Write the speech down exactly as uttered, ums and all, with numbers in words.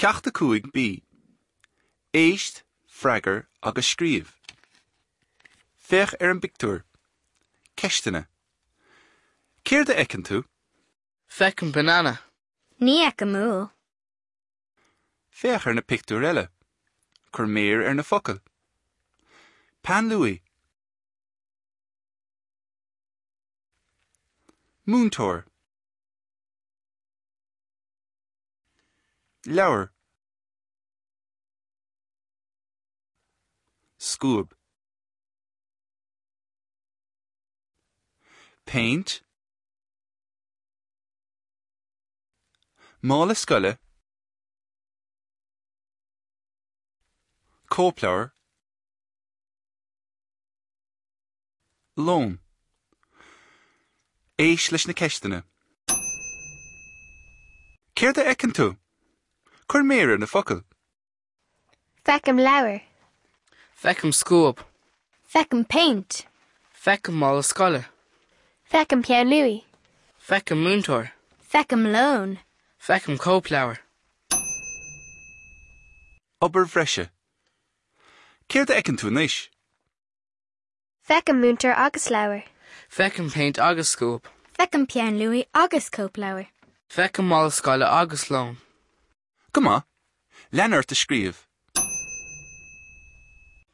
Ceachta cúig bí. Éist, freagar agus scríomh. Féach ar an pictiúr. Ceistena. Céir de eicin tú? Feicim banana. Ní ec a múl. Féach ar na pictiúr eile. Cur méir ar na focail. Pan Louis. Múntóir. Leabhar. Scúb. Paint. Mála scoile. Cópleabhar. Lón. Éis leis na ceistena. Céir de eicin tú? Cur méir ar na focail. Feicim leabhar. Feicim scúb. Feicim paint. Feicim mála scoile. Feicim Pian Louis. Feicim múntóir. Feicim lón. Feicim cópleabhar. Obair bhreise. Céir de eicin tú anois? Feicim múntóir agus leabhar. Feicim paint agus scúb. Feicim Pian Louis agus cópleabhar. Feicim mála scoile agus lón. Go maith, leanúirt a scríomh.